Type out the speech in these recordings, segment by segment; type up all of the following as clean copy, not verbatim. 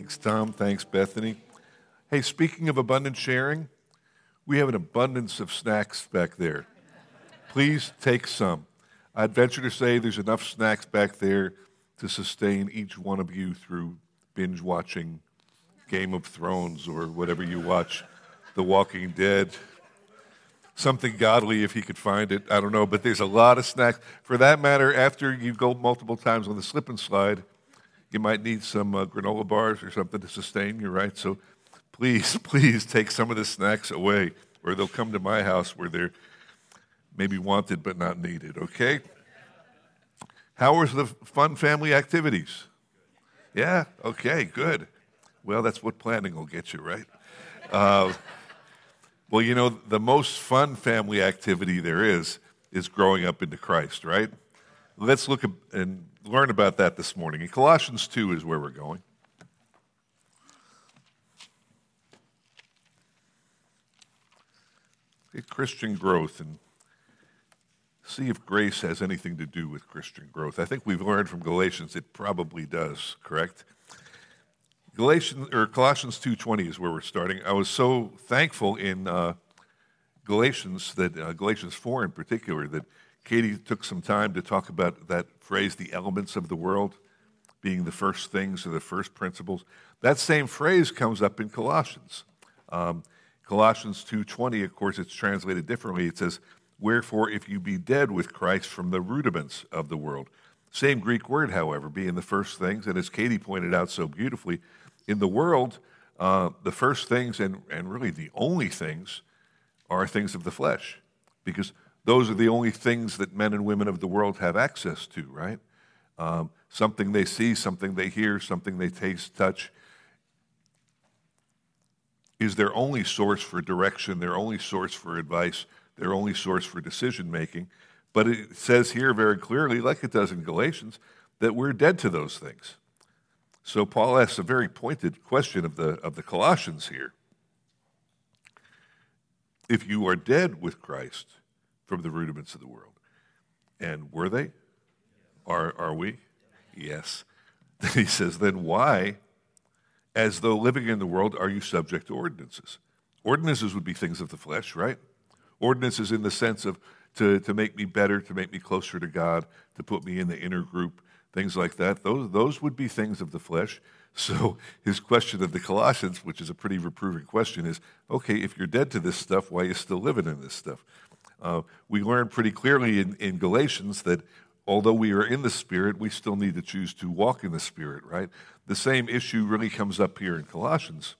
Thanks, Tom. Thanks, Bethany. Hey, speaking of abundant sharing, we have an abundance of snacks back there. Please take some. I'd venture to say there's enough snacks back there to sustain each one of you through binge watching Game of Thrones or whatever you watch, The Walking Dead. Something godly if he could find it. I don't know, but there's a lot of snacks. For that matter, after you go multiple times on the slip and slide, you might need some granola bars or something to sustain you, right? So please take some of the snacks away, or they'll come to my house where they're maybe wanted but not needed, okay? How was the fun family activities? Yeah? Okay, good. Well, that's what planning will get you, right? Well, you know, the most fun family activity there is growing up into Christ, right? Let's look and learn about that this morning. In Colossians 2 is where we're going. Christian growth, and see if grace has anything to do with Christian growth. I think we've learned from Galatians it probably does, correct? Colossians 2:20 is where we're starting. I was so thankful in Galatians 4 in particular, that Katie took some time to talk about that phrase, the elements of the world, being the first things or the first principles. That same phrase comes up in Colossians. Colossians 2:20, of course, it's translated differently. It says, "Wherefore, if you be dead with Christ from the rudiments of the world." Same Greek word, however, being the first things. And as Katie pointed out so beautifully, in the world, the first things and really the only things are things of the flesh, because those are the only things that men and women of the world have access to, right? Something they see, something they hear, something they taste, touch, is their only source for direction, their only source for advice, their only source for decision making. But it says here very clearly, like it does in Galatians, that we're dead to those things. So Paul asks a very pointed question of the Colossians here. If you are dead with Christ from the rudiments of the world, and were they? Are we? Yes. Then he says, then why, as though living in the world, are you subject to ordinances? Ordinances would be things of the flesh, right? Ordinances in the sense of to make me better, to make me closer to God, to put me in the inner group, things like that. Those would be things of the flesh. So his question of the Colossians, which is a pretty reproving question, is, okay, if you're dead to this stuff, why are you still living in this stuff? We learned pretty clearly in Galatians that although we are in the Spirit, we still need to choose to walk in the Spirit, right? The same issue really comes up here in Colossians.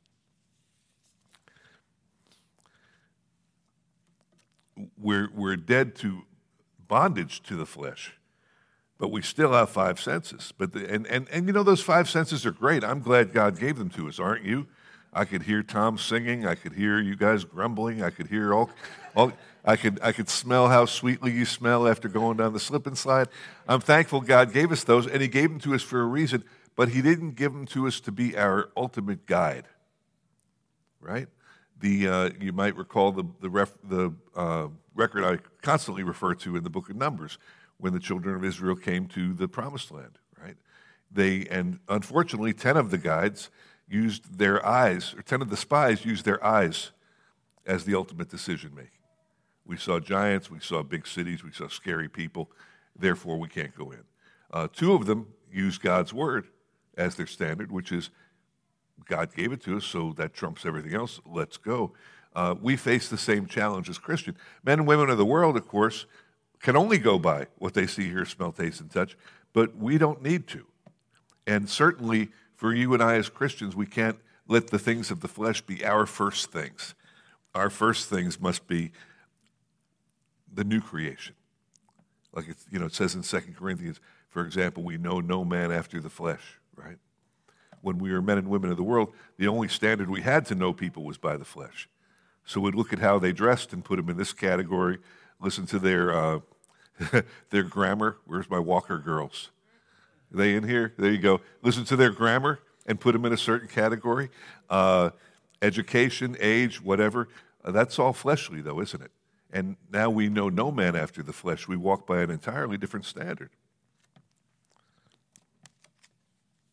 We're dead to bondage to the flesh, but we still have five senses. And you know, those five senses are great. I'm glad God gave them to us, aren't you? I could hear Tom singing. I could hear you guys grumbling. I could hear I could smell how sweetly you smell after going down the slip and slide. I'm thankful God gave us those, and he gave them to us for a reason, but he didn't give them to us to be our ultimate guide, right? You might recall the record I constantly refer to in the book of Numbers, when the children of Israel came to the Promised Land, right? And unfortunately, 10 of the guides used their eyes, or 10 of the spies used their eyes as the ultimate decision-making. We saw giants, we saw big cities, we saw scary people, therefore we can't go in. 2 of them used God's word as their standard, which is God gave it to us, so that trumps everything else, let's go. We face the same challenge as Christians. Men and women of the world, of course, can only go by what they see, hear, smell, taste, and touch, but we don't need to. And certainly, for you and I as Christians, we can't let the things of the flesh be our first things. Our first things must be the new creation. Like it says in 2 Corinthians, for example, we know no man after the flesh, right? When we were men and women of the world, the only standard we had to know people was by the flesh. So we'd look at how they dressed and put them in this category, listen to their their grammar. Where's my Walker girls? Are they in here? There you go. Listen to their grammar and put them in a certain category. Education, age, whatever. That's all fleshly, though, isn't it? And now we know no man after the flesh. We walk by an entirely different standard.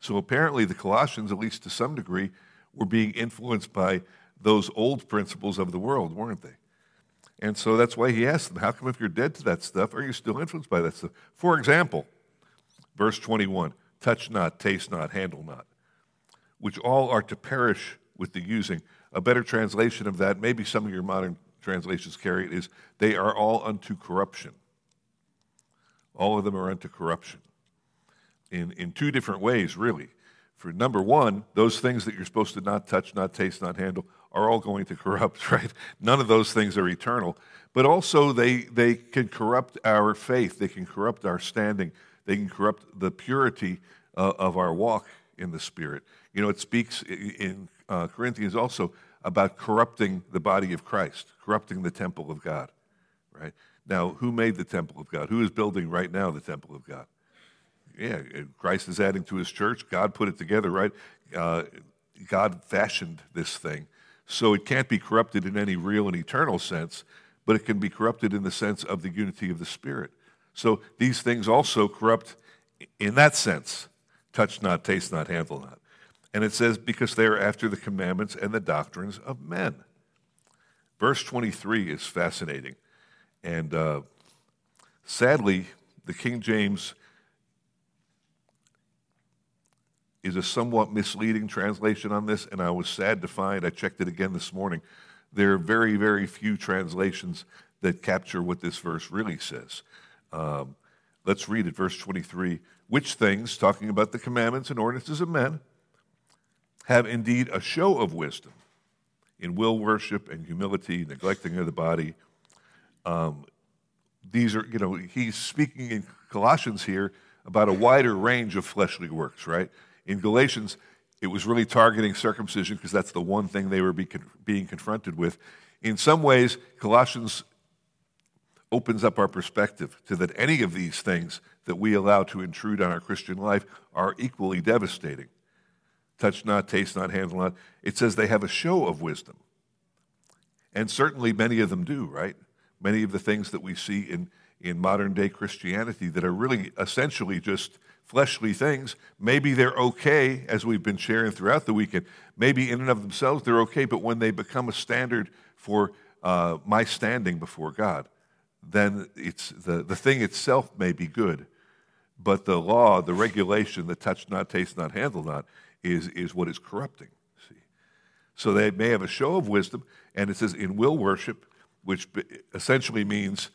So apparently the Colossians, at least to some degree, were being influenced by those old principles of the world, weren't they? And so that's why he asked them, how come if you're dead to that stuff, are you still influenced by that stuff? For example, verse 21, touch not, taste not, handle not, which all are to perish with the using. A better translation of that, maybe some of your modern translations carry it, is they are all unto corruption. All of them are unto corruption in two different ways, really. For number one, those things that you're supposed to not touch, not taste, not handle are all going to corrupt, right? None of those things are eternal. But also they can corrupt our faith. They can corrupt our standing. They can corrupt the purity of our walk in the Spirit. You know, it speaks in Corinthians also about corrupting the body of Christ, corrupting the temple of God, right? Now, who made the temple of God? Who is building right now the temple of God? Yeah, Christ is adding to his church. God put it together, right? God fashioned this thing. So it can't be corrupted in any real and eternal sense, but it can be corrupted in the sense of the unity of the Spirit. So these things also corrupt in that sense. Touch not, taste not, handle not. And it says, because they are after the commandments and the doctrines of men. Verse 23 is fascinating. And sadly, the King James is a somewhat misleading translation on this, and I was sad to find, I checked it again this morning, there are very, very few translations that capture what this verse really says. Let's read it, verse 23. Which things, talking about the commandments and ordinances of men, have indeed a show of wisdom in will worship and humility, neglecting of the body. These are, he's speaking in Colossians here about a wider range of fleshly works, right? In Galatians, it was really targeting circumcision because that's the one thing they were being confronted with. In some ways, Colossians opens up our perspective to that any of these things that we allow to intrude on our Christian life are equally devastating. Touch not, taste not, handle not. It says they have a show of wisdom. And certainly many of them do, right? Many of the things that we see in modern-day Christianity that are really essentially just fleshly things, maybe they're okay, as we've been sharing throughout the weekend. Maybe in and of themselves they're okay, but when they become a standard for my standing before God, then it's the thing itself may be good, but the law, the regulation, the touch not, taste not, handle not, is what is corrupting. See, so they may have a show of wisdom, and it says in will worship, which essentially means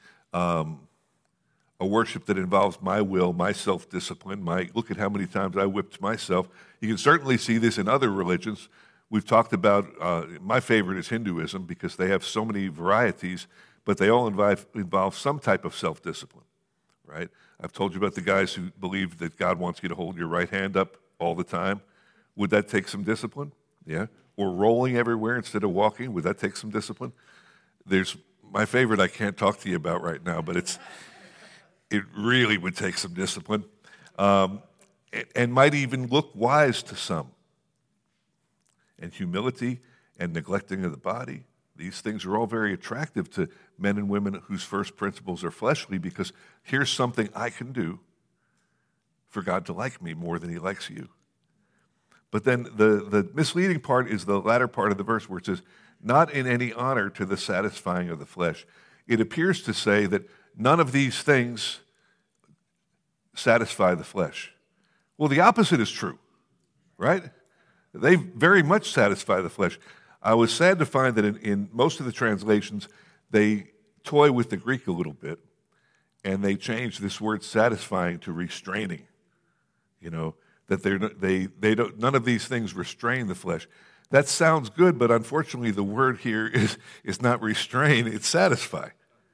a worship that involves my will, my self-discipline, look at how many times I whipped myself. You can certainly see this in other religions. We've talked about, my favorite is Hinduism because they have so many varieties, but they all involve some type of self-discipline, right? I've told you about the guys who believe that God wants you to hold your right hand up all the time. Would that take some discipline? Yeah. Or rolling everywhere instead of walking, would that take some discipline? There's my favorite I can't talk to you about right now, but it really would take some discipline and might even look wise to some. And humility and neglecting of the body, these things are all very attractive to men and women whose first principles are fleshly because here's something I can do for God to like me more than he likes you. But then the misleading part is the latter part of the verse where it says, not in any honor to the satisfying of the flesh. It appears to say that none of these things satisfy the flesh. Well, the opposite is true, right? They very much satisfy the flesh. I was sad to find that in most of the translations, they toy with the Greek a little bit, and they change this word satisfying to restraining. That they don't. None of these things restrain the flesh. That sounds good, but unfortunately, the word here is not restrain; it's satisfy.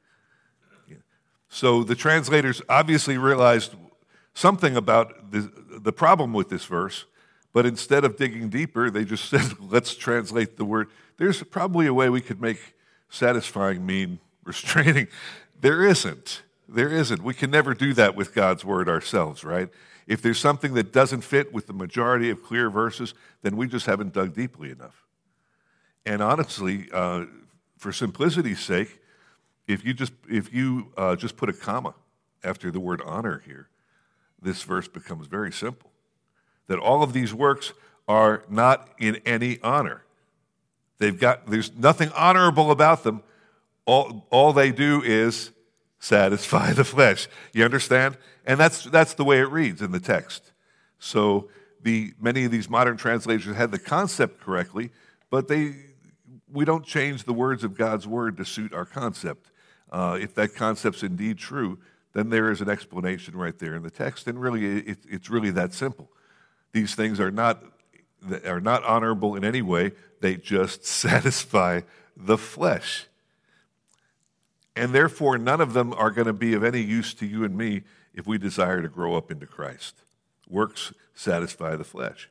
So the translators obviously realized something about the problem with this verse, but instead of digging deeper, they just said, "Let's translate the word." There's probably a way we could make satisfying mean restraining. There isn't. We can never do that with God's word ourselves, right? If there's something that doesn't fit with the majority of clear verses, then we just haven't dug deeply enough. And honestly, for simplicity's sake, if you just put a comma after the word honor here, this verse becomes very simple. that all of these works are not in any honor. There's nothing honorable about them. All they do is satisfy the flesh. You understand? And that's the way it reads in the text. So many of these modern translators had the concept correctly, but we don't change the words of God's word to suit our concept. If that concept's indeed true, then there is an explanation right there in the text, and really, it's really that simple. These things are not honorable in any way. They just satisfy the flesh. And therefore, none of them are going to be of any use to you and me if we desire to grow up into Christ. Works satisfy the flesh.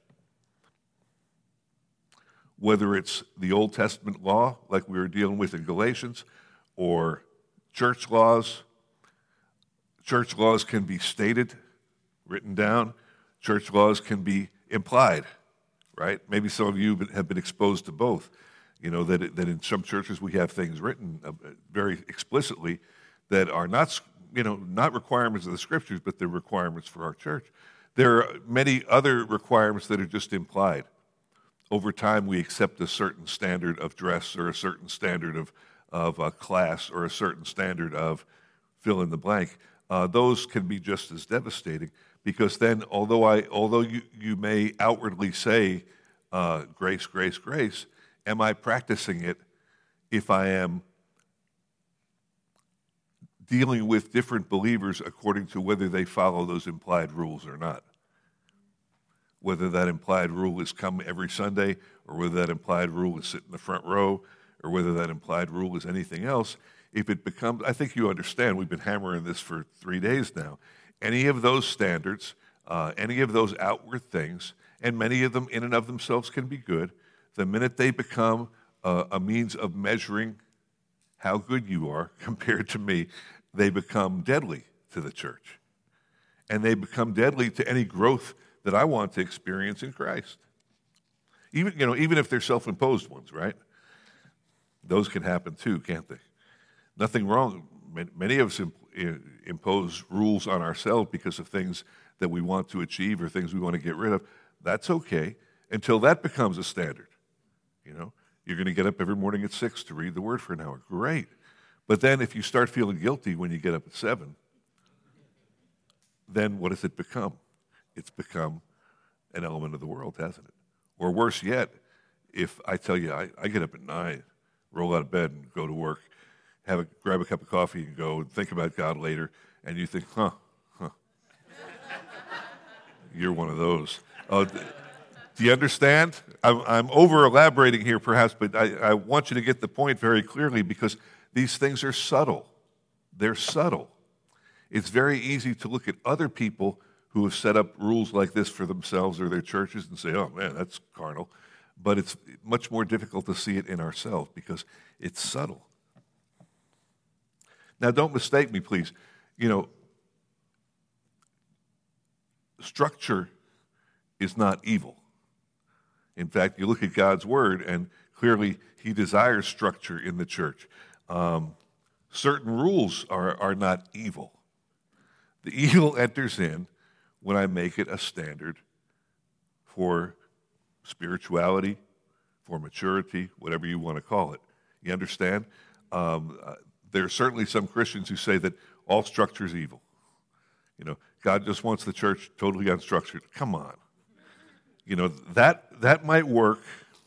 Whether it's the Old Testament law, like we were dealing with in Galatians, or church laws can be stated, written down. Church laws can be implied, right? Maybe some of you have been exposed to both. You know, that in some churches we have things written very explicitly that are not requirements of the Scriptures, but they're requirements for our church. There are many other requirements that are just implied. Over time, we accept a certain standard of dress or a certain standard of a class or a certain standard of fill in the blank. Those can be just as devastating because then, although you may outwardly say grace, grace, grace, am I practicing it if I am dealing with different believers according to whether they follow those implied rules or not? Whether that implied rule is come every Sunday, or whether that implied rule is sit in the front row, or whether that implied rule is anything else, if it becomes, I think you understand, we've been hammering this for 3 days now, any of those standards, any of those outward things, and many of them in and of themselves can be good, the minute they become a means of measuring how good you are compared to me, they become deadly to the church. And they become deadly to any growth that I want to experience in Christ. Even if they're self-imposed ones, right? Those can happen too, can't they? Nothing wrong. Many of us impose rules on ourselves because of things that we want to achieve or things we want to get rid of. That's okay until that becomes a standard. You're going to get up every morning at 6 to read the Word for an hour. Great. But then if you start feeling guilty when you get up at 7, then what does it become? It's become an element of the world, hasn't it? Or worse yet, if I tell you I get up at 9, roll out of bed and go to work, grab a cup of coffee and go and think about God later, and you think, you're one of those. Do you understand? I'm over-elaborating here perhaps, but I want you to get the point very clearly because these things are subtle. They're subtle. It's very easy to look at other people who have set up rules like this for themselves or their churches and say, oh man, that's carnal. But it's much more difficult to see it in ourselves because it's subtle. Now, don't mistake me, please. Structure is not evil. In fact, you look at God's word, and clearly he desires structure in the church. Certain rules are not evil. The evil enters in when I make it a standard for spirituality, for maturity, whatever you want to call it. You understand? There are certainly some Christians who say that all structure is evil. God just wants the church totally unstructured. Come on. That might work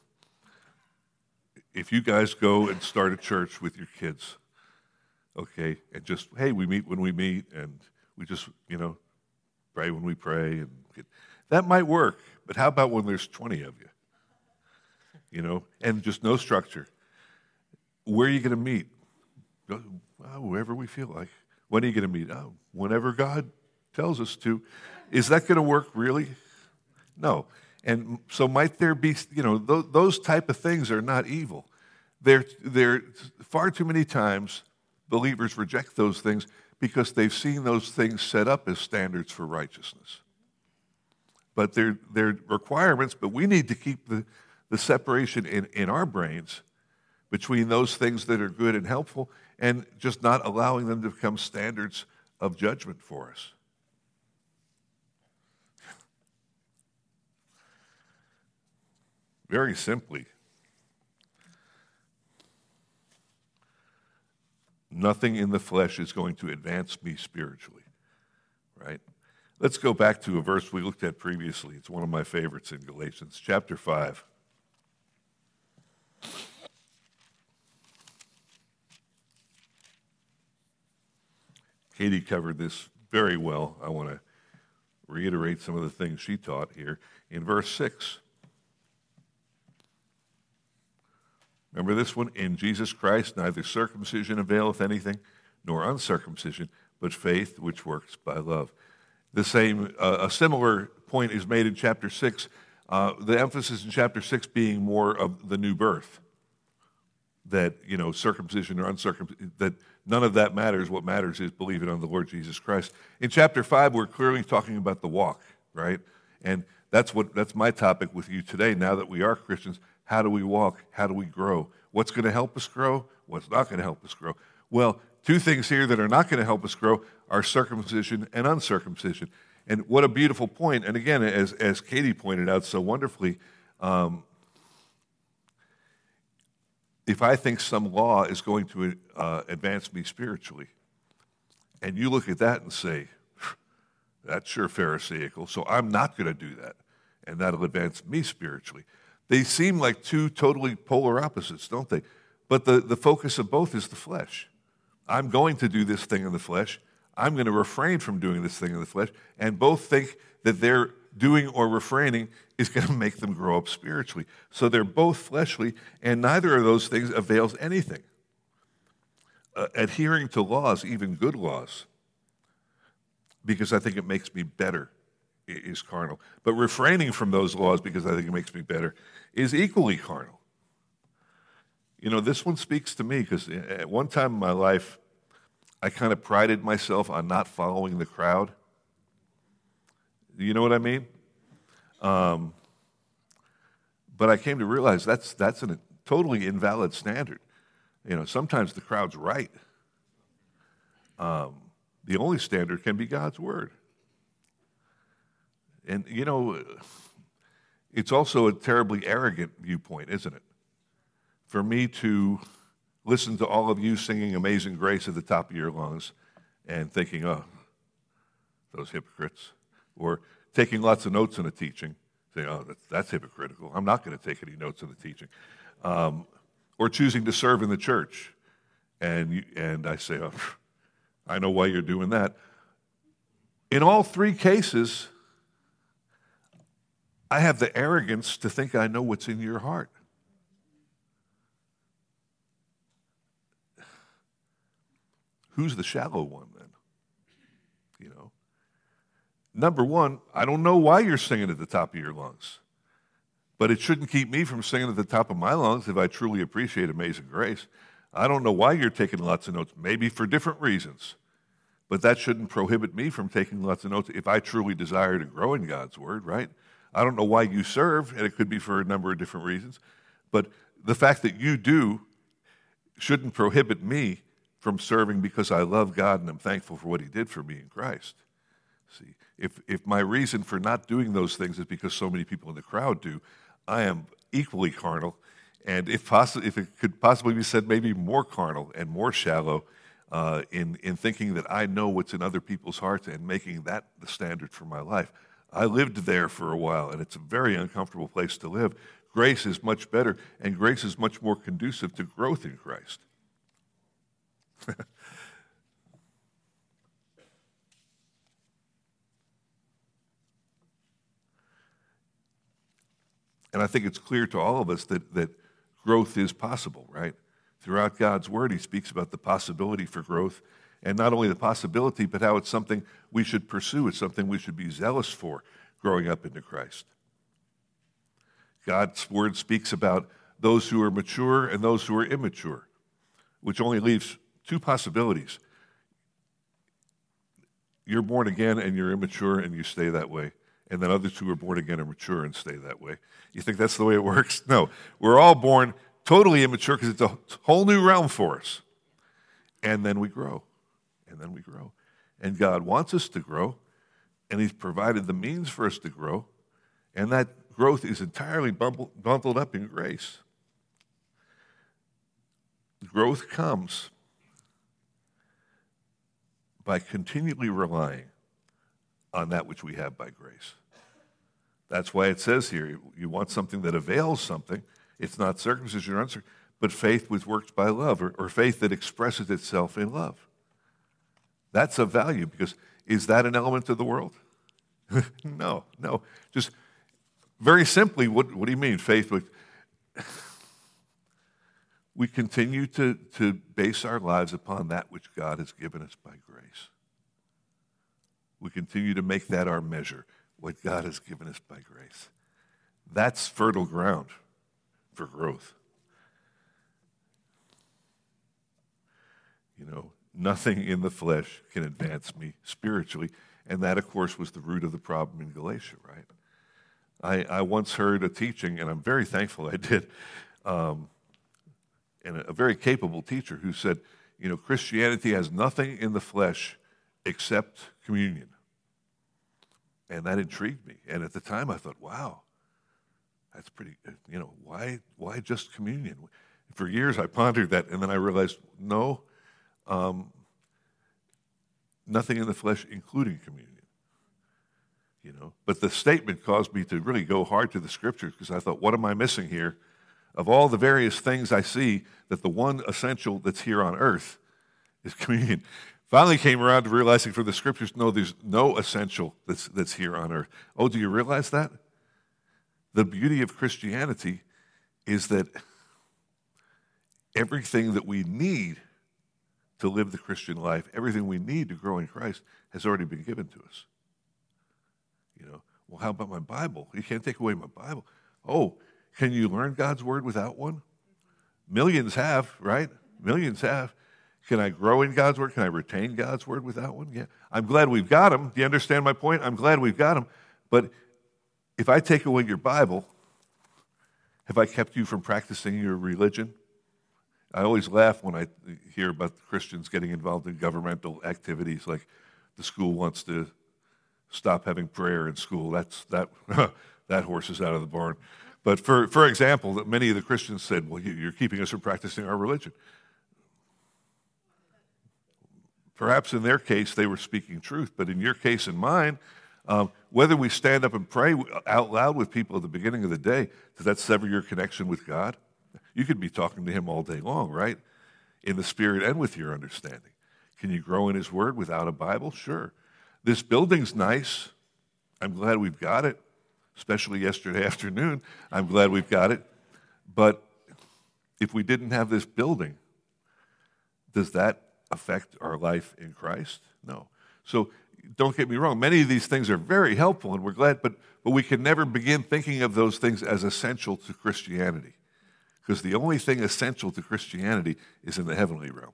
if you guys go and start a church with your kids, okay? And just, hey, we meet when we meet, and we just, pray when we pray. That might work, but how about when there's 20 of you? And just no structure. Where are you going to meet? Wherever we feel like. When are you going to meet? Whenever God tells us to. Is that going to work really? No. And so might there be, those type of things are not evil. They're far too many times believers reject those things because they've seen those things set up as standards for righteousness. But they're requirements, but we need to keep the separation in our brains between those things that are good and helpful and just not allowing them to become standards of judgment for us. Very simply, nothing in the flesh is going to advance me spiritually, right? Let's go back to a verse we looked at previously. It's one of my favorites in Galatians, chapter 5. Katie covered this very well. I want to reiterate some of the things she taught here. In verse 6, remember this one? In Jesus Christ, neither circumcision availeth anything, nor uncircumcision, but faith which works by love. A similar point is made in chapter 6. The emphasis in chapter 6 being more of the new birth. That, circumcision or uncircumcision, that none of that matters. What matters is believing on the Lord Jesus Christ. In chapter 5, we're clearly talking about the walk, right? And that's my topic with you today. Now that we are Christians, how do we walk? How do we grow? What's going to help us grow? What's not going to help us grow? Well, two things here that are not going to help us grow are circumcision and uncircumcision. And what a beautiful point. And again, as Katie pointed out so wonderfully, if I think some law is going to advance me spiritually, and you look at that and say, that's sure Pharisaical, so I'm not going to do that, and that'll advance me spiritually. They seem like two totally polar opposites, don't they? But the focus of both is the flesh. I'm going to do this thing in the flesh. I'm going to refrain from doing this thing in the flesh, and both think that they're doing or refraining is going to make them grow up spiritually. So they're both fleshly, and neither of those things avails anything. Adhering to laws, even good laws, because I think it makes me better, is carnal. But refraining from those laws because I think it makes me better is equally carnal. This one speaks to me because at one time in my life, I kind of prided myself on not following the crowd. You know what I mean? But I came to realize that's a totally invalid standard. Sometimes the crowd's right. The only standard can be God's word. And, it's also a terribly arrogant viewpoint, isn't it? For me to listen to all of you singing Amazing Grace at the top of your lungs and thinking, oh, those hypocrites. Or taking lots of notes in a teaching, saying, oh, that's hypocritical. I'm not going to take any notes in the teaching. Or choosing to serve in the church. And I say, oh, I know why you're doing that. In all three cases, I have the arrogance to think I know what's in your heart. Who's the shallow one then? Number one, I don't know why you're singing at the top of your lungs. But it shouldn't keep me from singing at the top of my lungs if I truly appreciate Amazing Grace. I don't know why you're taking lots of notes, maybe for different reasons. But that shouldn't prohibit me from taking lots of notes if I truly desire to grow in God's word, right? I don't know why you serve, and it could be for a number of different reasons. But the fact that you do shouldn't prohibit me from serving because I love God and I'm thankful for what he did for me in Christ. See, if my reason for not doing those things is because so many people in the crowd do, I am equally carnal, and if it could possibly be said, maybe more carnal and more shallow in thinking that I know what's in other people's hearts and making that the standard for my life. I lived there for a while, and it's a very uncomfortable place to live. Grace is much better, and grace is much more conducive to growth in Christ. And I think it's clear to all of us that growth is possible, right? Throughout God's word, he speaks about the possibility for growth, and not only the possibility, but how it's something we should pursue. It's something we should be zealous for growing up into Christ. God's word speaks about those who are mature and those who are immature, which only leaves two possibilities. You're born again and you're immature and you stay that way. And then others who are born again are mature and stay that way. You think that's the way it works? No. We're all born totally immature because it's a whole new realm for us. And then we grow. And then we grow. And God wants us to grow. And he's provided the means for us to grow. And that growth is entirely bundled up in grace. Growth comes by continually relying on that which we have by grace. That's why it says here, you want something that avails something. It's not circumcision or uncircumcision, but faith which works by love, or faith that expresses itself in love. That's of value, because is that an element of the world? No. Just very simply, what do you mean, faith? We continue to base our lives upon that which God has given us by grace. We continue to make that our measure, what God has given us by grace. That's fertile ground for growth. Nothing in the flesh can advance me spiritually. And that, of course, was the root of the problem in Galatia, right? I once heard a teaching, and I'm very thankful I did, and a very capable teacher who said, Christianity has nothing in the flesh except communion. And that intrigued me. And at the time I thought, wow, that's pretty, why just communion? For years I pondered that, and then I realized, no, nothing in the flesh, including communion. But the statement caused me to really go hard to the scriptures, because I thought, what am I missing here? Of all the various things I see, that the one essential that's here on earth is communion. Finally came around to realizing from the scriptures, no, there's no essential that's here on earth. Oh, do you realize that? The beauty of Christianity is that everything that we need to live the Christian life, everything we need to grow in Christ has already been given to us. Well, how about my Bible? You can't take away my Bible. Oh, can you learn God's word without one? Millions have, right? Millions have. Can I grow in God's word? Can I retain God's word without one? Yeah. I'm glad we've got them. Do you understand my point? I'm glad we've got them. But if I take away your Bible, have I kept you from practicing your religion? I always laugh when I hear about Christians getting involved in governmental activities, like the school wants to stop having prayer in school. That horse is out of the barn. But for example, that many of the Christians said, well, you're keeping us from practicing our religion. Perhaps in their case, they were speaking truth, but in your case and mine, whether we stand up and pray out loud with people at the beginning of the day, does that sever your connection with God? You could be talking to him all day long, right? In the spirit and with your understanding. Can you grow in his word without a Bible? Sure. This building's nice. I'm glad we've got it, especially yesterday afternoon. I'm glad we've got it. But if we didn't have this building, does that affect our life in Christ? No. So don't get me wrong. Many of these things are very helpful, and we're glad, but we can never begin thinking of those things as essential to Christianity, because the only thing essential to Christianity is in the heavenly realm.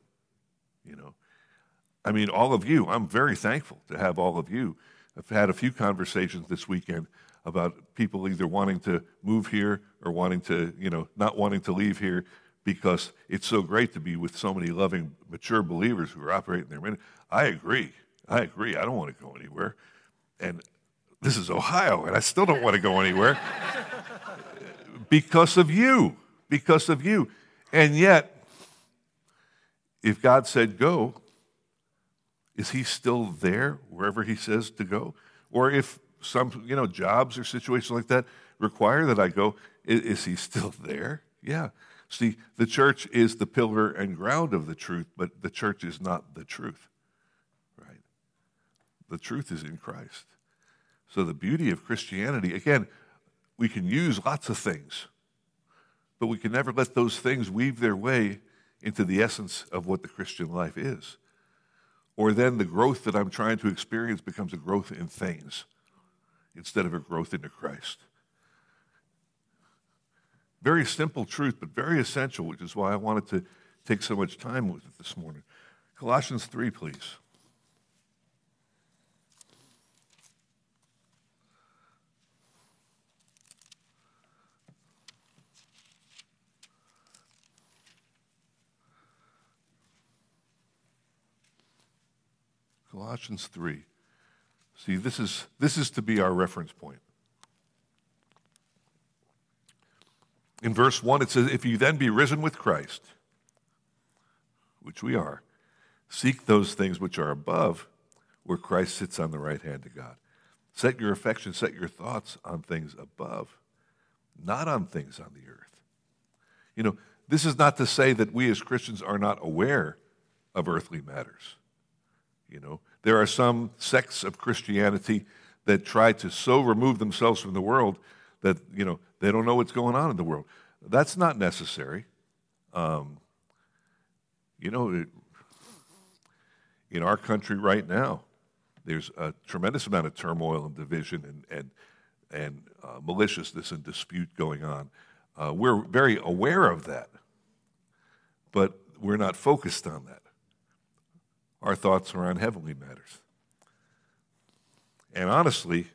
I mean, all of you, I'm very thankful to have all of you. I've had a few conversations this weekend about people either wanting to move here or wanting to, not wanting to leave here, because it's so great to be with so many loving, mature believers who are operating their ministry. I agree. I don't want to go anywhere. And this is Ohio, and I still don't want to go anywhere because of you. Because of you. And yet, if God said go, is he still there wherever he says to go? Or if some, jobs or situations like that require that I go, is he still there? Yeah. See, the church is the pillar and ground of the truth, but the church is not the truth, right? The truth is in Christ. So the beauty of Christianity, again, we can use lots of things, but we can never let those things weave their way into the essence of what the Christian life is. Or then the growth that I'm trying to experience becomes a growth in things instead of a growth into Christ. Very simple truth, but very essential, which is why I wanted to take so much time with it this morning. Colossians 3, please. Colossians 3. See, this is to be our reference point. In verse 1, it says, if you then be risen with Christ, which we are, seek those things which are above, where Christ sits on the right hand of God. Set your affection, set your thoughts on things above, not on things on the earth. You know, this is not to say that we as Christians are not aware of earthly matters. You know, there are some sects of Christianity that try to so remove themselves from the world that, you know, they don't know what's going on in the world. That's not necessary. You know, in our country right now, there's a tremendous amount of turmoil and division and maliciousness and dispute going on. We're very aware of that, but we're not focused on that. Our thoughts are on heavenly matters. And honestly,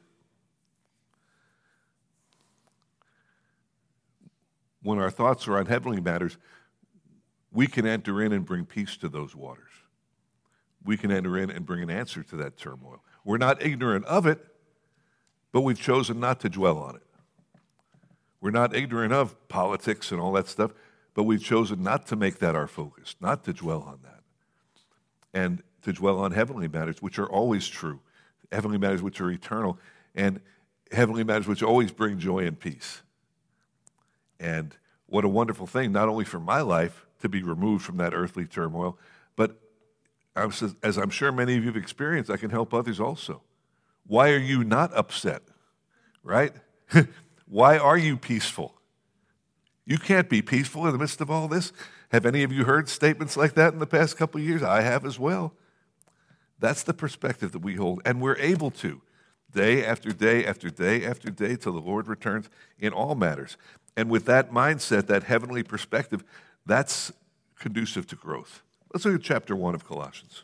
when our thoughts are on heavenly matters, we can enter in and bring peace to those waters. We can enter in and bring an answer to that turmoil. We're not ignorant of it, but we've chosen not to dwell on it. We're not ignorant of politics and all that stuff, but we've chosen not to make that our focus, not to dwell on that. And to dwell on heavenly matters, which are always true, heavenly matters which are eternal, and heavenly matters which always bring joy and peace. And what a wonderful thing, not only for my life to be removed from that earthly turmoil, but as I'm sure many of you have experienced, I can help others also. Why are you not upset, right? Why are you peaceful? You can't be peaceful in the midst of all this. Have any of you heard statements like that in the past couple of years? I have as well. That's the perspective that we hold, and we're able to, day after day after day after day, till the Lord returns in all matters. And with that mindset, that heavenly perspective, that's conducive to growth. Let's look at chapter 1 of Colossians.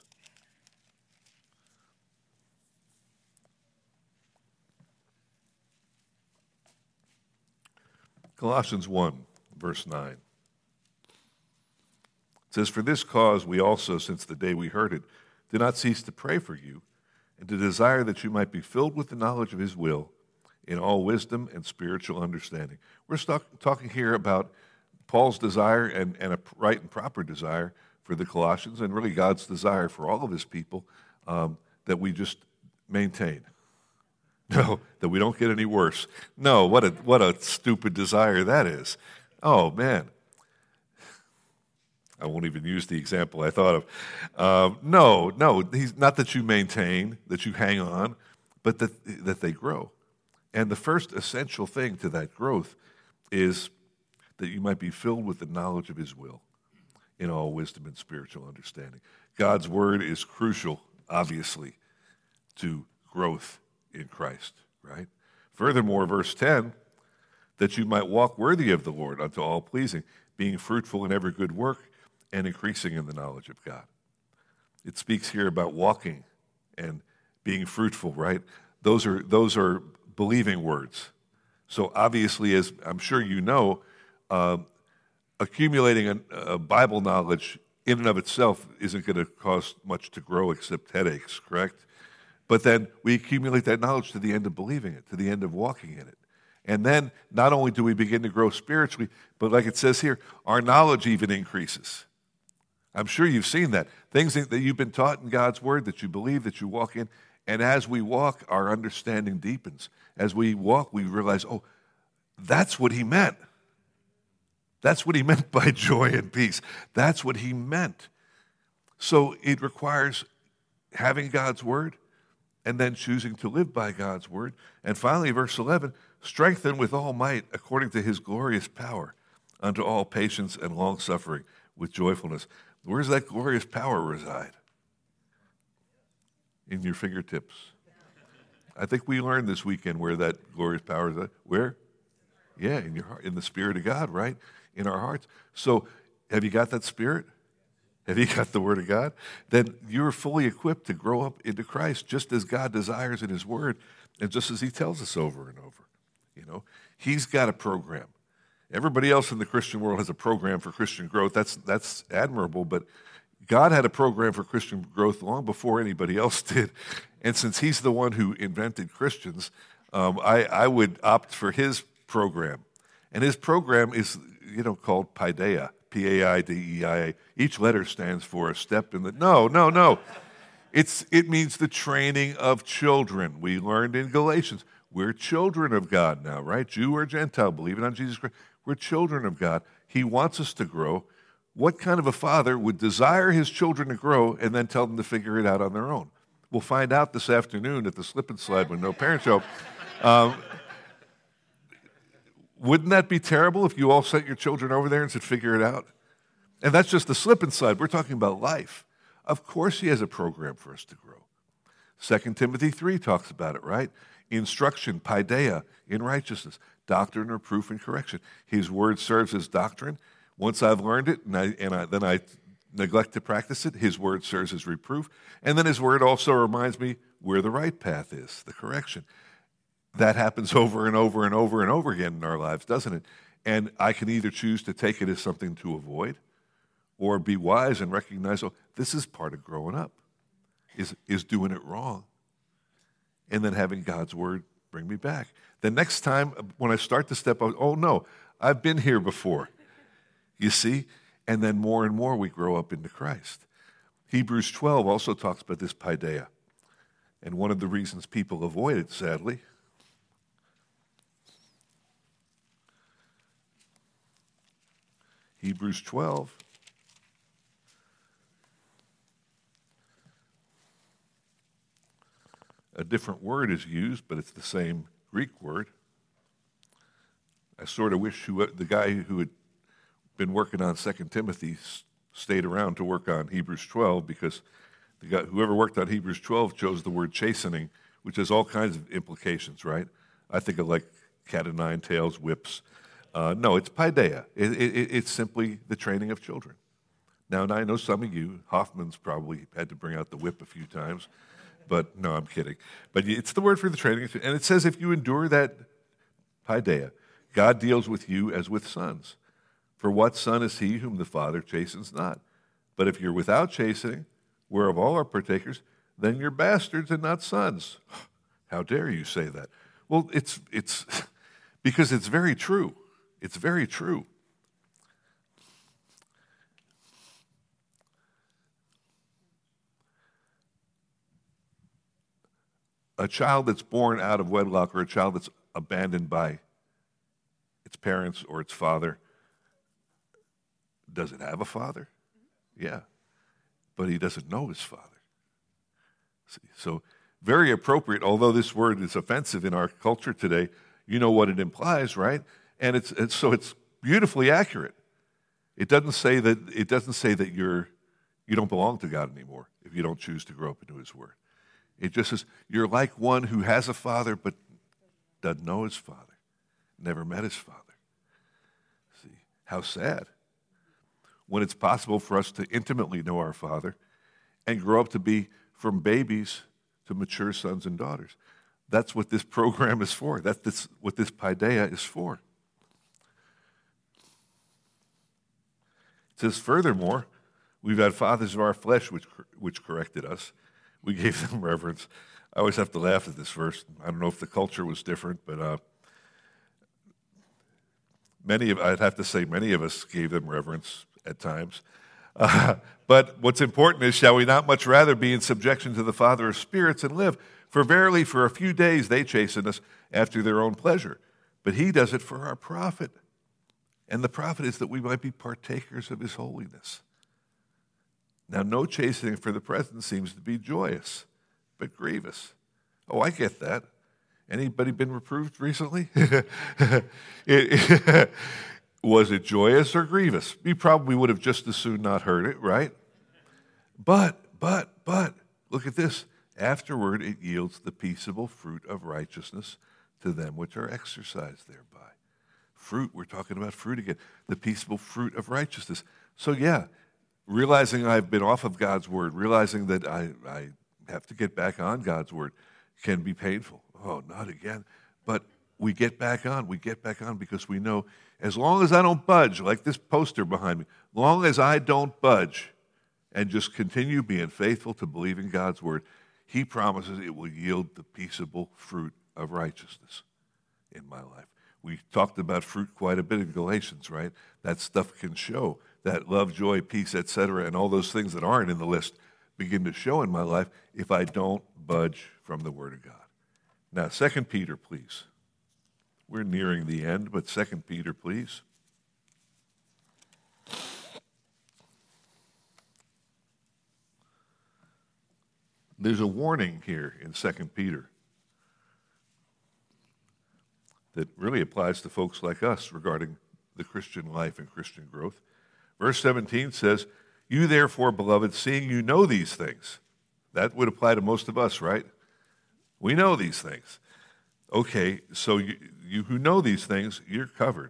Colossians 1, verse 9. It says, for this cause we also, since the day we heard it, do not cease to pray for you, and to desire that you might be filled with the knowledge of his will, in all wisdom and spiritual understanding. We're talking here about Paul's desire and a right and proper desire for the Colossians, and really God's desire for all of his people, that we just maintain. No, that we don't get any worse. No, what a stupid desire that is. Oh, man. I won't even use the example I thought of. No, he's not that you maintain, that you hang on, but that they grow. And the first essential thing to that growth is that you might be filled with the knowledge of his will in all wisdom and spiritual understanding. God's word is crucial, obviously, to growth in Christ, right? Furthermore, verse 10, that you might walk worthy of the Lord unto all pleasing, being fruitful in every good work and increasing in the knowledge of God. It speaks here about walking and being fruitful, right? Those are believing words. So obviously, as I'm sure you know, accumulating a Bible knowledge in and of itself isn't going to cause much to grow except headaches, correct? But then we accumulate that knowledge to the end of believing it, to the end of walking in it. And then not only do we begin to grow spiritually, but like it says here, our knowledge even increases. I'm sure you've seen that. Things that you've been taught in God's word, that you believe, that you walk in. And as we walk, our understanding deepens. As we walk, we realize, oh, that's what he meant. That's what he meant by joy and peace. That's what he meant. So it requires having God's word and then choosing to live by God's word. And finally, verse 11, strengthen with all might according to his glorious power unto all patience and long-suffering with joyfulness. Where does that glorious power reside? In your fingertips. I think we learned this weekend where that glorious power is at. Where? Yeah, in your heart, in the Spirit of God, right? In our hearts. So have you got that Spirit? Have you got the Word of God? Then you're fully equipped to grow up into Christ just as God desires in his Word and just as he tells us over and over. You know, he's got a program. Everybody else in the Christian world has a program for Christian growth. That's admirable, but God had a program for Christian growth long before anybody else did. And since he's the one who invented Christians, I would opt for his program. And his program is, called Paideia, P-A-I-D-E-I-A. Each letter stands for a step in the, no. It means the training of children. We learned in Galatians, we're children of God now, right? Jew or Gentile, believing on Jesus Christ. We're children of God. He wants us to grow. What kind of a father would desire his children to grow and then tell them to figure it out on their own? We'll find out this afternoon at the slip and slide when no parents show up. Wouldn't that be terrible if you all sent your children over there and said, figure it out? And that's just the slip and slide. We're talking about life. Of course he has a program for us to grow. 2 Timothy 3 talks about it, right? Instruction, paideia, in righteousness, doctrine, reproof, and correction. His word serves as doctrine. Once I've learned it then I neglect to practice it, his word serves as reproof. And then his word also reminds me where the right path is, the correction. That happens over and over and over and over again in our lives, doesn't it? And I can either choose to take it as something to avoid or be wise and recognize, this is part of growing up, is doing it wrong. And then having God's word bring me back. The next time when I start to step out, no, I've been here before. You see? And then more and more we grow up into Christ. Hebrews 12 also talks about this paideia. And one of the reasons people avoid it, sadly, Hebrews 12. A different word is used, but it's the same Greek word. I sort of wish the guy who had been working on 2 Timothy stayed around to work on Hebrews 12, because whoever worked on Hebrews 12 chose the word chastening, which has all kinds of implications, right? I think of like cat o' nine tails, whips. No, it's paideia. It's simply the training of children. Now, I know some of you, Hoffman's probably had to bring out the whip a few times, but no, I'm kidding. But it's the word for the training. And it says if you endure that paideia, God deals with you as with sons. For what son is he whom the Father chastens not? But if you're without chastening, whereof all are partakers, then you're bastards and not sons. How dare you say that? Well, it's because it's very true. It's very true. A child that's born out of wedlock or a child that's abandoned by its parents or its father, does it have a father? Yeah. But he doesn't know his father. See, so very appropriate, although this word is offensive in our culture today, you know what it implies, right? And it's beautifully accurate. It doesn't say that you don't belong to God anymore if you don't choose to grow up into his word. It just says you're like one who has a father but doesn't know his father, never met his father. See, how sad. When it's possible for us to intimately know our Father and grow up to be from babies to mature sons and daughters. That's what this program is for. That's what this paideia is for. It says, furthermore, we've had fathers of our flesh which corrected us. We gave them reverence. I always have to laugh at this verse. I don't know if the culture was different, but I'd have to say many of us gave them reverence at times. But what's important is, shall we not much rather be in subjection to the Father of spirits and live? For verily, for a few days they chasten us after their own pleasure. But he does it for our profit. And the profit is that we might be partakers of his holiness. Now, no chastening for the present seems to be joyous, but grievous. Oh, I get that. Anybody been reproved recently? Was it joyous or grievous? You probably would have just as soon not heard it, right? But, look at this. Afterward, it yields the peaceable fruit of righteousness to them which are exercised thereby. Fruit, we're talking about fruit again. The peaceable fruit of righteousness. So yeah, realizing I've been off of God's word, realizing that I have to get back on God's word can be painful. Oh, not again. But we get back on because we know as long as I don't budge, like this poster behind me, long as I don't budge and just continue being faithful to believing God's word, he promises it will yield the peaceable fruit of righteousness in my life. We talked about fruit quite a bit in Galatians, right? That stuff can show. That love, joy, peace, etc., and all those things that aren't in the list begin to show in my life if I don't budge from the Word of God. Now, 2 Peter, please. We're nearing the end, but 2 Peter, please. There's a warning here in 2 Peter that really applies to folks like us regarding the Christian life and Christian growth. Verse 17 says, "You therefore, beloved, seeing you know these things." That would apply to most of us, right? We know these things. Okay, so you who know these things, you're covered.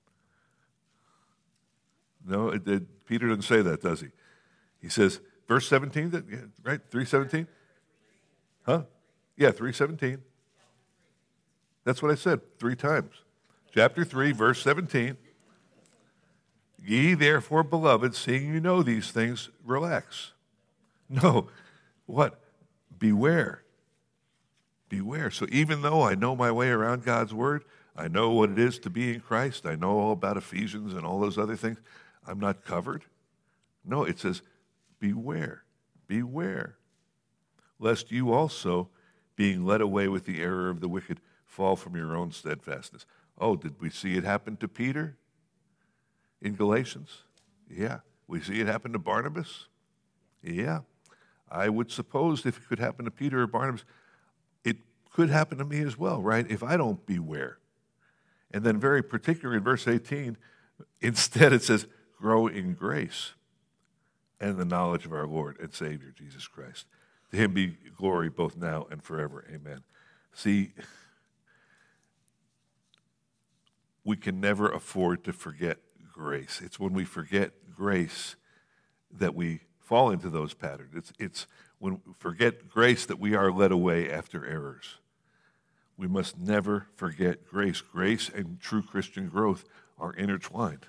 No, Peter doesn't say that, does he? He says, verse 17, right? 3:17? Huh? Yeah, 3:17. That's what I said 3 times. Chapter 3, verse 17. "Ye therefore, beloved, seeing you know these things," relax. No, what? Beware. Beware. So even though I know my way around God's Word, I know what it is to be in Christ, I know all about Ephesians and all those other things, I'm not covered. No, it says, beware, beware, lest you also, being led away with the error of the wicked, fall from your own steadfastness. Oh, did we see it happen to Peter in Galatians? Yeah. We see it happen to Barnabas? Yeah. I would suppose if it could happen to Peter or Barnabas, it could happen to me as well, right? If I don't beware. And then very particular in verse 18, instead it says, grow in grace and the knowledge of our Lord and Savior, Jesus Christ. To him be glory both now and forever. Amen. See, we can never afford to forget grace. It's when we forget grace that we fall into those patterns. It's when we forget grace that we are led away after errors. We must never forget grace. Grace and true Christian growth are intertwined.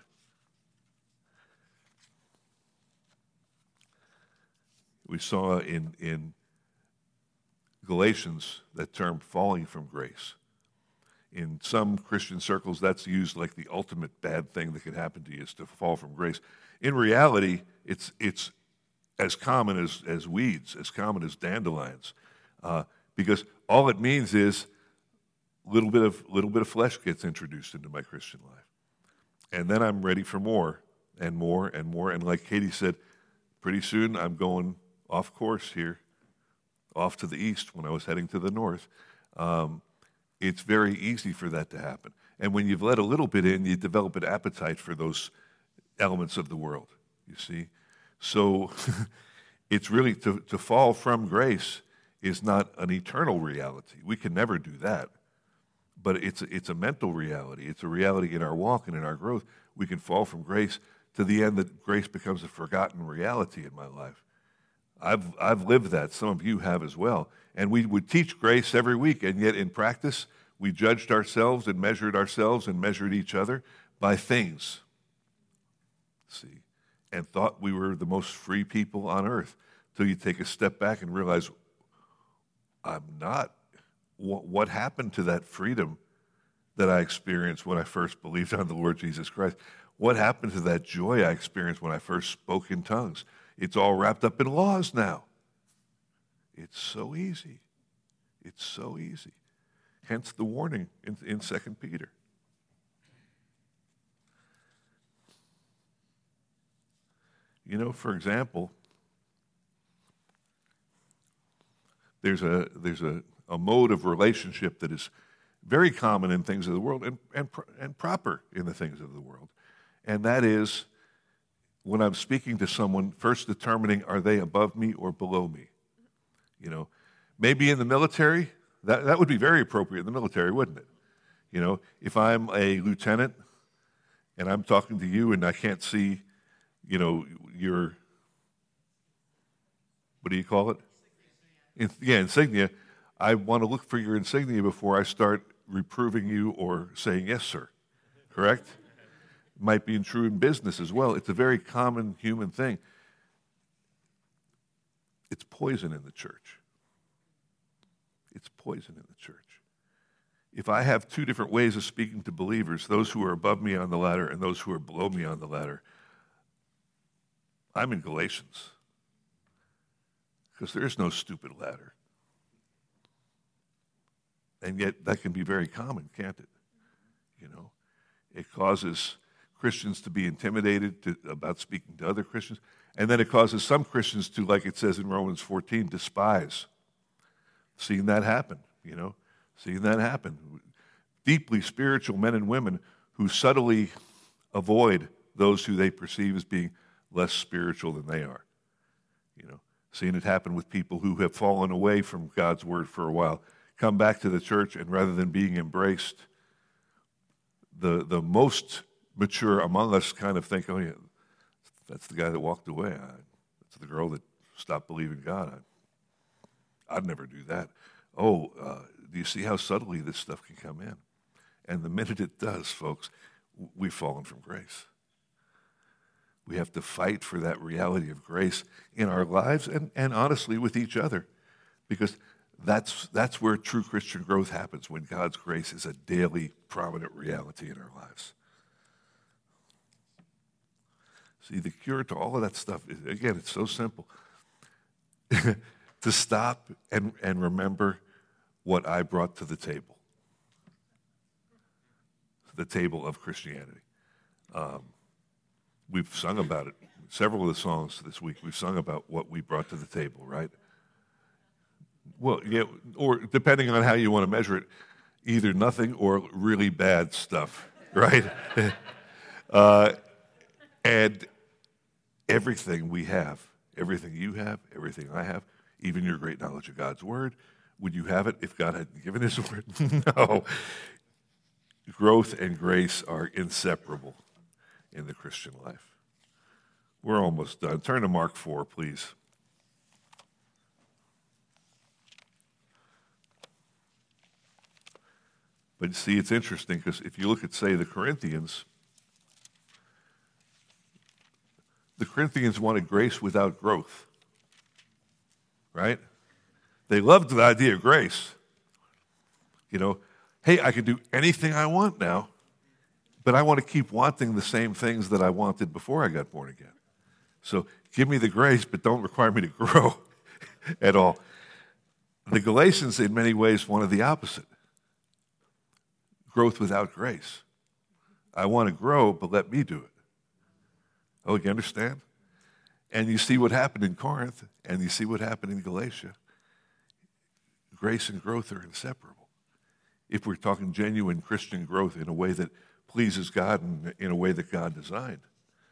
We saw in Galatians that term falling from grace. In some Christian circles, that's used like the ultimate bad thing that could happen to you is to fall from grace. In reality, it's as common as weeds, as common as dandelions, because all it means is little bit of flesh gets introduced into my Christian life, and then I'm ready for more and more and more. And like Katie said, pretty soon I'm going off course here, off to the east when I was heading to the north. It's very easy for that to happen. And when you've let a little bit in, you develop an appetite for those elements of the world, you see. So it's really, to fall from grace is not an eternal reality. We can never do that. But it's a mental reality. It's a reality in our walk and in our growth. We can fall from grace to the end that grace becomes a forgotten reality in my life. I've lived that. Some of you have as well. And we would teach grace every week, and yet in practice, we judged ourselves and measured each other by things, see, and thought we were the most free people on earth till you take a step back and realize, I'm not. What happened to that freedom that I experienced when I first believed on the Lord Jesus Christ? What happened to that joy I experienced when I first spoke in tongues? It's all wrapped up in laws now. It's so easy. It's so easy. Hence the warning in 2 Peter. You know, for example, there's a mode of relationship that is very common in things of the world and proper in the things of the world. And that is when I'm speaking to someone, first determining, are they above me or below me? You know, maybe in the military, that would be very appropriate in the military, wouldn't it? You know, if I'm a lieutenant and I'm talking to you and I can't see, you know, your, what do you call it? Insignia. I want to look for your insignia before I start reproving you or saying, yes, sir. Correct? Might be true in business as well. It's a very common human thing. It's poison in the church. It's poison in the church. if I have two different ways of speaking to believers, those who are above me on the ladder and those who are below me on the ladder, I'm in Galatians. Because there is no stupid ladder. And yet that can be very common, can't it? You know, it causes Christians to be intimidated about speaking to other Christians. And then it causes some Christians to, like it says in Romans 14, despise. Seeing that happen, you know, seeing that happen. Deeply spiritual men and women who subtly avoid those who they perceive as being less spiritual than they are. You know, seeing it happen with people who have fallen away from God's word for a while, come back to the church, and rather than being embraced, the most mature among us kind of think, oh yeah, that's the guy that walked away. That's the girl that stopped believing God. I'd never do that. Do you see how subtly this stuff can come in? And the minute it does, folks, we've fallen from grace. We have to fight for that reality of grace in our lives and honestly with each other, because that's where true Christian growth happens, when God's grace is a daily, prominent reality in our lives. See, the cure to all of that stuff is, again, it's so simple. To stop and remember what I brought to the table of Christianity. We've sung about it. Several of the songs this week, we've sung about what we brought to the table, right? Well, yeah, or depending on how you want to measure it, either nothing or really bad stuff, right? And everything we have, everything you have, everything I have, even your great knowledge of God's word, would you have it if God hadn't given his word? No. Growth and grace are inseparable in the Christian life. We're almost done. Turn to Mark 4, please. But see, it's interesting because if you look at, say, the Corinthians wanted grace without growth, right? They loved the idea of grace. You know, hey, I can do anything I want now, but I want to keep wanting the same things that I wanted before I got born again. So give me the grace, but don't require me to grow at all. The Galatians, in many ways, wanted the opposite. Growth without grace. I want to grow, but let me do it. Oh, you understand? And you see what happened in Corinth, and you see what happened in Galatia. Grace and growth are inseparable. If we're talking genuine Christian growth in a way that pleases God and in a way that God designed.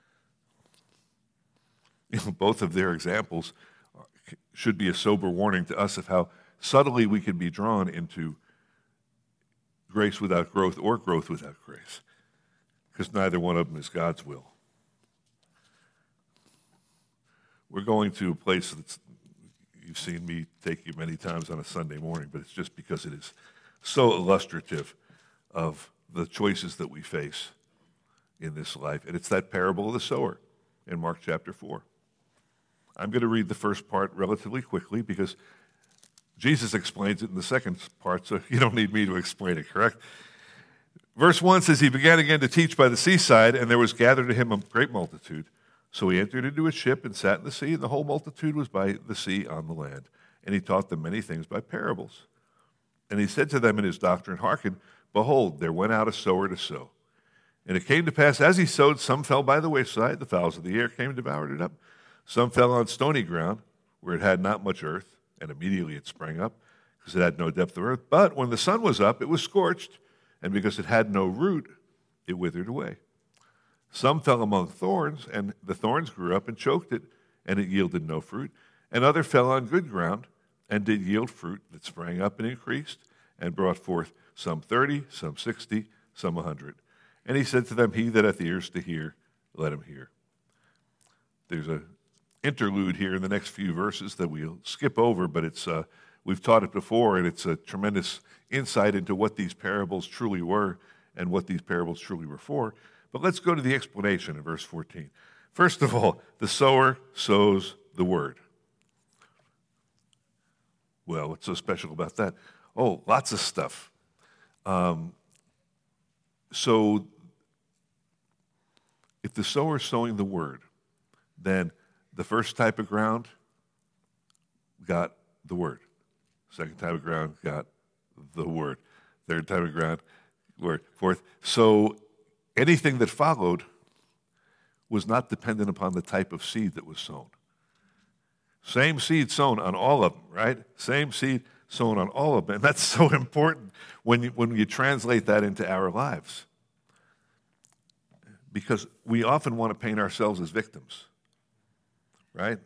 You know, both of their examples should be a sober warning to us of how subtly we can be drawn into grace without growth or growth without grace, because neither one of them is God's will. We're going to a place that you've seen me take you many times on a Sunday morning, but it's just because it is so illustrative of the choices that we face in this life. And it's that parable of the sower in Mark chapter 4. I'm going to read the first part relatively quickly because Jesus explains it in the second part, so you don't need me to explain it, correct? Verse 1 says, he began again to teach by the seaside, and there was gathered to him a great multitude. So he entered into a ship and sat in the sea, and the whole multitude was by the sea on the land. And he taught them many things by parables. And he said to them in his doctrine, hearken, behold, there went out a sower to sow. And it came to pass, as he sowed, some fell by the wayside, the fowls of the air came and devoured it up. Some fell on stony ground, where it had not much earth, and immediately it sprang up, because it had no depth of earth. But when the sun was up, it was scorched, and because it had no root, it withered away. Some fell among thorns, and the thorns grew up and choked it, and it yielded no fruit. And other fell on good ground, and did yield fruit that sprang up and increased, and brought forth some 30, some 60, some 100. And he said to them, he that hath ears to hear, let him hear. There's an interlude here in the next few verses that we'll skip over, but it's we've taught it before, and it's a tremendous insight into what these parables truly were and what these parables truly were for. But let's go to the explanation in verse 14. First of all, the sower sows the word. Well, what's so special about that? Oh, lots of stuff. So if the sower is sowing the word, then the first type of ground got the word. Second type of ground got the word. Third type of ground, word. Fourth. So anything that followed was not dependent upon the type of seed that was sown. Same seed sown on all of them, right? Same seed sown on all of them. And that's so important when you translate that into our lives. Because we often want to paint ourselves as victims, right?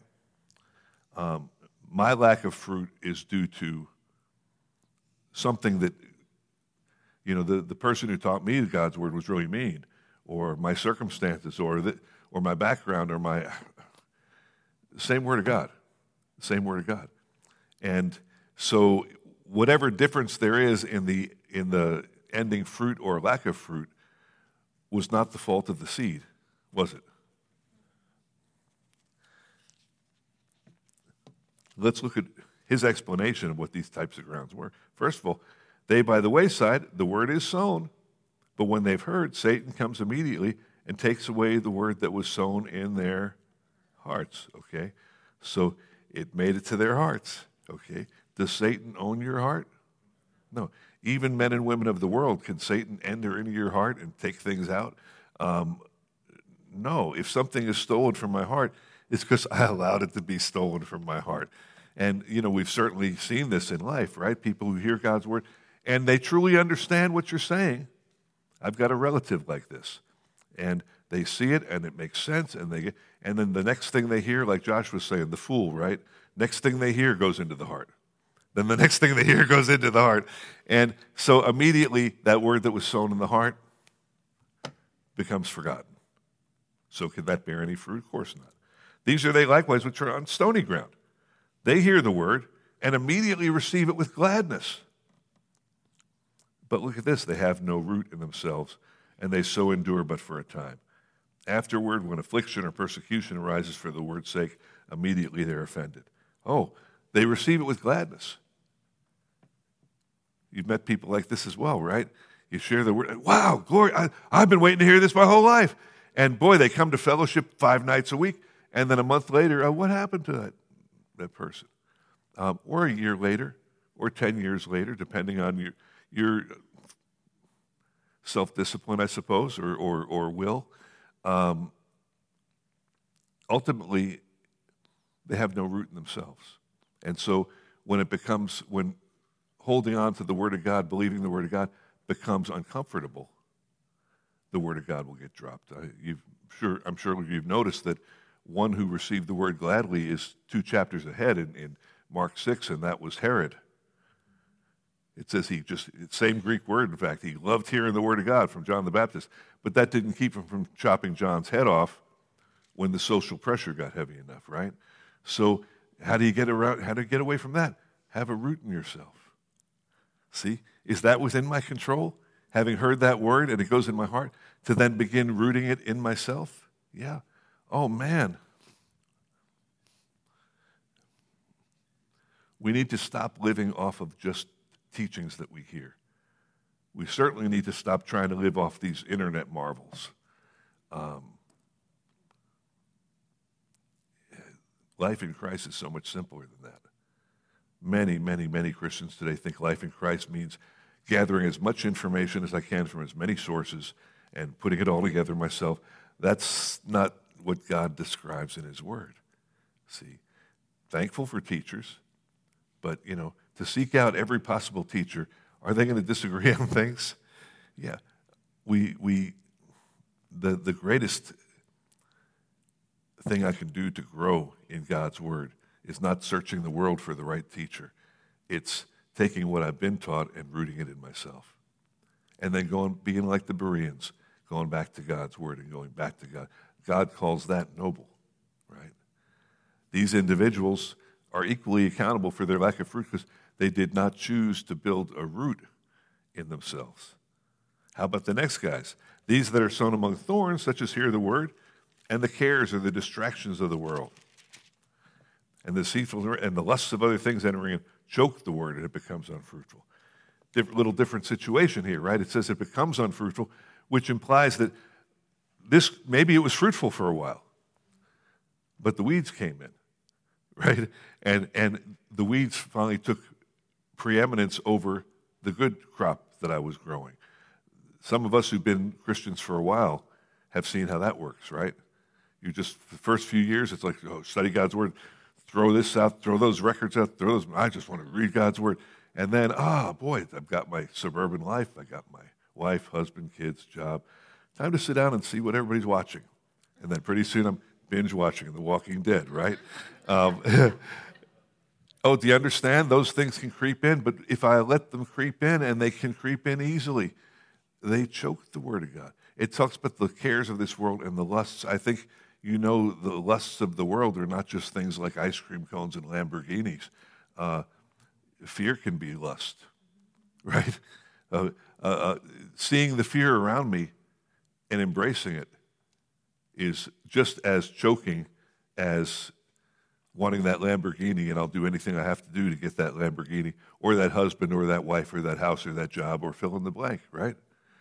My lack of fruit is due to something that, the person who taught me God's word was really mean, or my circumstances, or my background, or my same word of God. Same word of God. And so whatever difference there is in the ending fruit or lack of fruit was not the fault of the seed, was it? Let's look at his explanation of what these types of grounds were. First of all, they by the wayside, the word is sown, but when they've heard, Satan comes immediately and takes away the word that was sown in their hearts, okay? So it made it to their hearts, okay? Does Satan own your heart? No. Even men and women of the world, can Satan enter into your heart and take things out? No. If something is stolen from my heart, it's because I allowed it to be stolen from my heart. And, we've certainly seen this in life, right? People who hear God's word, and they truly understand what you're saying. I've got a relative like this. And they see it, and it makes sense, and then the next thing they hear, like Josh was saying, the fool, right? Next thing they hear goes into the heart. Then the next thing they hear goes into the heart. And so immediately that word that was sown in the heart becomes forgotten. So can that bear any fruit? Of course not. These are they likewise which are on stony ground. They hear the word and immediately receive it with gladness. But look at this, they have no root in themselves, and they so endure but for a time. Afterward, when affliction or persecution arises for the word's sake, immediately they're offended. Oh, they receive it with gladness. You've met people like this as well, right? You share the word. Wow, glory, I've been waiting to hear this my whole life. And boy, they come to fellowship 5 nights a week, and then a month later, what happened to that person? Or a year later, or 10 years later, depending on your self-discipline, I suppose, or will. Ultimately, they have no root in themselves. And so when holding on to the Word of God, believing the Word of God, becomes uncomfortable, the Word of God will get dropped. I'm sure you've noticed that one who received the Word gladly is 2 chapters ahead in Mark 6, and that was Herod. It says same Greek word, in fact, he loved hearing the Word of God from John the Baptist, but that didn't keep him from chopping John's head off when the social pressure got heavy enough, right? So how do you get away from that? Have a root in yourself. See, is that within my control? Having heard that word and it goes in my heart, to then begin rooting it in myself? Yeah. Oh, man. We need to stop living off of just teachings that we hear. We certainly need to stop trying to live off these internet marvels. Life in Christ is so much simpler than that. Many, many, many Christians today think life in Christ means gathering as much information as I can from as many sources and putting it all together myself. That's not what God describes in His Word. See, thankful for teachers, but, to seek out every possible teacher, are they going to disagree on things? Yeah. The greatest thing I can do to grow in God's Word is not searching the world for the right teacher. It's taking what I've been taught and rooting it in myself. And then being like the Bereans, going back to God's Word and going back to God. God calls that noble, right? These individuals are equally accountable for their lack of fruit because they did not choose to build a root in themselves. How about the next guys? These that are sown among thorns, such as hear the word, and the cares or the distractions of the world, and the deceitful and the lusts of other things entering in, choke the word, and it becomes unfruitful. different situation here, right? It says it becomes unfruitful, which implies that maybe it was fruitful for a while, but the weeds came in, right? And the weeds finally took preeminence over the good crop that I was growing. Some of us who've been Christians for a while have seen how that works, right? You just, the first few years, it's like, oh, study God's Word, throw this out, throw those records out, I just want to read God's Word. And then, boy, I've got my suburban life, I got my wife, husband, kids, job. Time to sit down and see what everybody's watching. And then pretty soon I'm binge watching The Walking Dead, right? Oh, do you understand? Those things can creep in, but if I let them creep in, and they can creep in easily, they choke the Word of God. It talks about the cares of this world and the lusts. I think you know the lusts of the world are not just things like ice cream cones and Lamborghinis. Fear can be lust, right? Seeing the fear around me and embracing it is just as choking as wanting that Lamborghini, and I'll do anything I have to do to get that Lamborghini, or that husband, or that wife, or that house, or that job, or fill in the blank, right?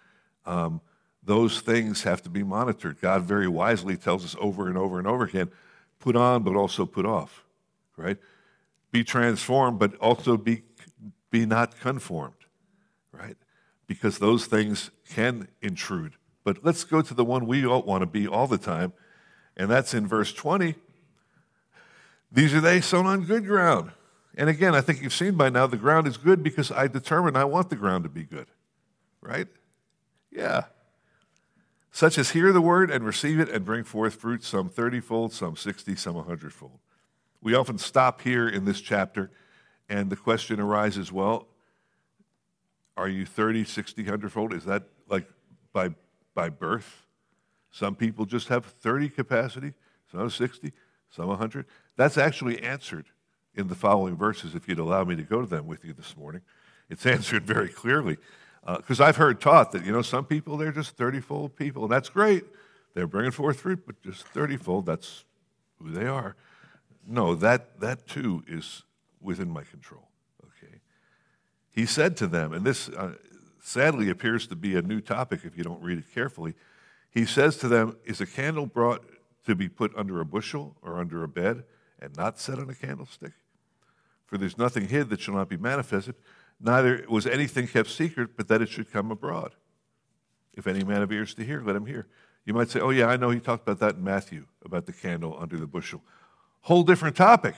Those things have to be monitored. God very wisely tells us over and over and over again, put on, but also put off, right? Be transformed, but also be not conformed, right? Because those things can intrude. But let's go to the one we all want to be all the time, and that's in verse 20. These are they sown on good ground. And again, I think you've seen by now the ground is good because I determined I want the ground to be good, right? Yeah. Such as hear the word and receive it and bring forth fruit, some 30-fold, some 60, some 100-fold. We often stop here in this chapter, and the question arises, well, are you 30, 60, 100-fold? Is that like by birth? Some people just have 30 capacity, some 60, some 100. That's actually answered in the following verses, if you'd allow me to go to them with you this morning. It's answered very clearly. Because I've heard taught that, some people, they're just 30-fold people, and that's great. They're bringing forth fruit, but just 30-fold, that's who they are. No, that too is within my control, okay? He said to them, and this sadly appears to be a new topic if you don't read it carefully. He says to them, is a candle brought to be put under a bushel or under a bed and not set on a candlestick? For there's nothing hid that shall not be manifested, neither was anything kept secret, but that it should come abroad. If any man have ears to hear, let him hear. You might say, oh yeah, I know he talked about that in Matthew, about the candle under the bushel. Whole different topic.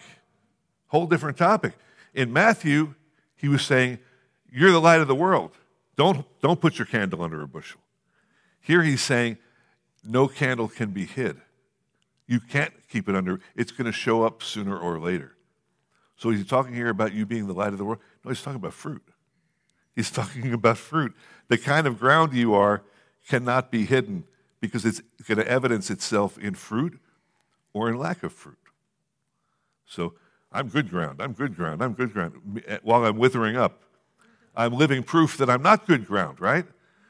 In Matthew, he was saying, you're the light of the world. Don't put your candle under a bushel. Here he's saying, no candle can be hid. You can't keep it under. It's going to show up sooner or later. So he's talking here about you being the light of the world. No, he's talking about fruit. He's talking about fruit. The kind of ground you are cannot be hidden because it's going to evidence itself in fruit or in lack of fruit. So I'm good ground. While I'm withering up, I'm living proof that I'm not good ground, right?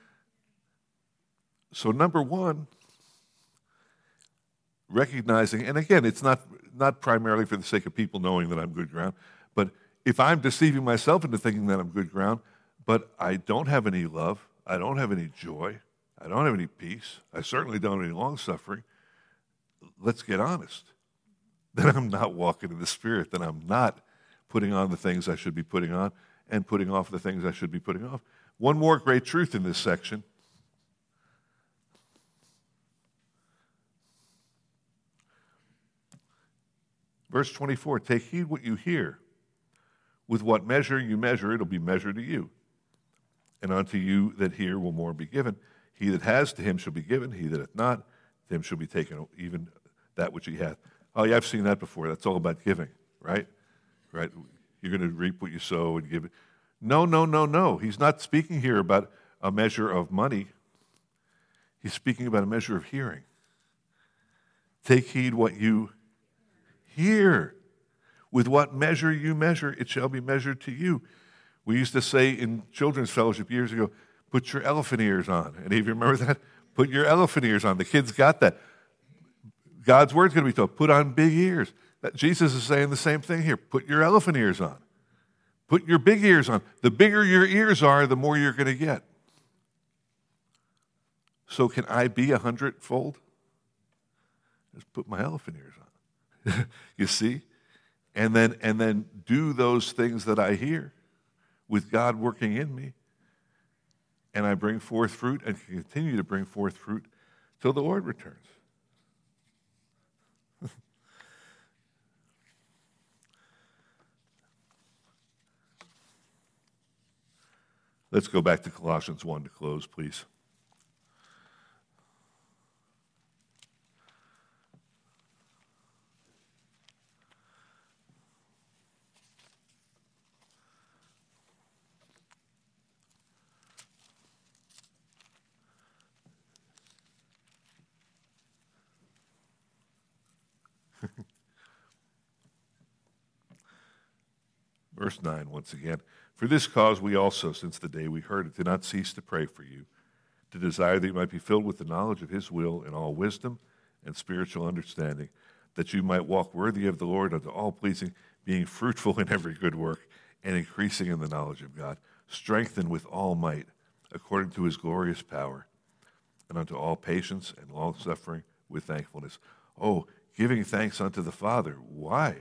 So number one, recognizing, and again, it's not primarily for the sake of people knowing that I'm good ground, but if I'm deceiving myself into thinking that I'm good ground, but I don't have any love, I don't have any joy, I don't have any peace, I certainly don't have any long-suffering, let's get honest. Then I'm not walking in the Spirit, then I'm not putting on the things I should be putting on and putting off the things I should be putting off. One more great truth in this section. Verse 24, take heed what you hear. With what measure you measure, it'll be measured to you. And unto you that hear will more be given. He that has, to him shall be given. He that hath not, to him shall be taken even that which he hath. Oh, yeah, I've seen that before. That's all about giving, right? Right? You're going to reap what you sow and give it. No. He's not speaking here about a measure of money. He's speaking about a measure of hearing. Take heed what you hear. With what measure you measure, it shall be measured to you. We used to say in children's fellowship years ago, put your elephant ears on. Any of you remember that? Put your elephant ears on. The kids got that. God's word's going to be told, put on big ears. Jesus is saying the same thing here. Put your elephant ears on. Put your big ears on. The bigger your ears are, the more you're going to get. So can I be 100-fold? Just put my elephant ears on. You see? And then do those things that I hear with God working in me. And I bring forth fruit and continue to bring forth fruit till the Lord returns. Let's go back to Colossians 1 to close, please. Verse 9, once again. For this cause we also, since the day we heard it, did not cease to pray for you, to desire that you might be filled with the knowledge of his will in all wisdom and spiritual understanding, that you might walk worthy of the Lord unto all pleasing, being fruitful in every good work, and increasing in the knowledge of God, strengthened with all might, according to his glorious power, and unto all patience and longsuffering with thankfulness. Oh, giving thanks unto the Father. Why?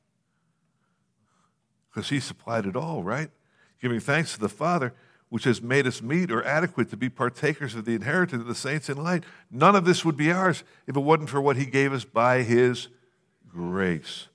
Because he supplied it all, right? Giving thanks to the Father, which has made us meet or adequate to be partakers of the inheritance of the saints in light. None of this would be ours if it wasn't for what he gave us by his grace.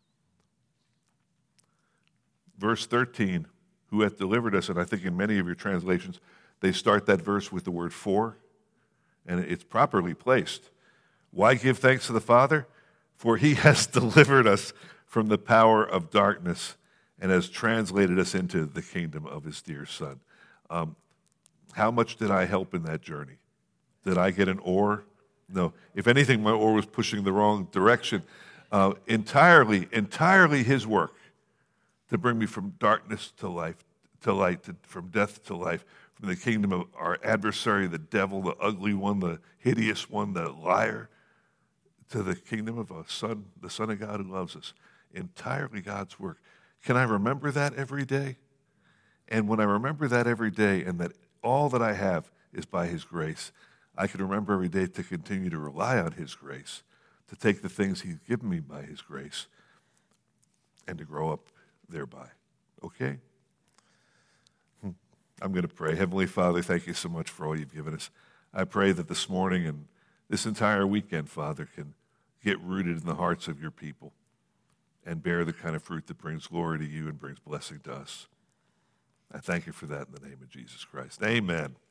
Verse 13, who hath delivered us, and I think in many of your translations, they start that verse with the word for, and it's properly placed. Why give thanks to the Father? For he has delivered us from the power of darkness and has translated us into the kingdom of his dear Son. How much did I help in that journey? Did I get an oar? No. If anything, my oar was pushing the wrong direction. Entirely his work to bring me from darkness to life, to light, from death to life, from the kingdom of our adversary, the devil, the ugly one, the hideous one, the liar, to the kingdom of the Son of God who loves us. Entirely God's work. Can I remember that every day? And when I remember that every day and that all that I have is by his grace, I can remember every day to continue to rely on his grace, to take the things he's given me by his grace, and to grow up thereby. Okay? I'm going to pray. Heavenly Father, thank you so much for all you've given us. I pray that this morning and this entire weekend, Father, can get rooted in the hearts of your people and bear the kind of fruit that brings glory to you and brings blessing to us. I thank you for that in the name of Jesus Christ. Amen.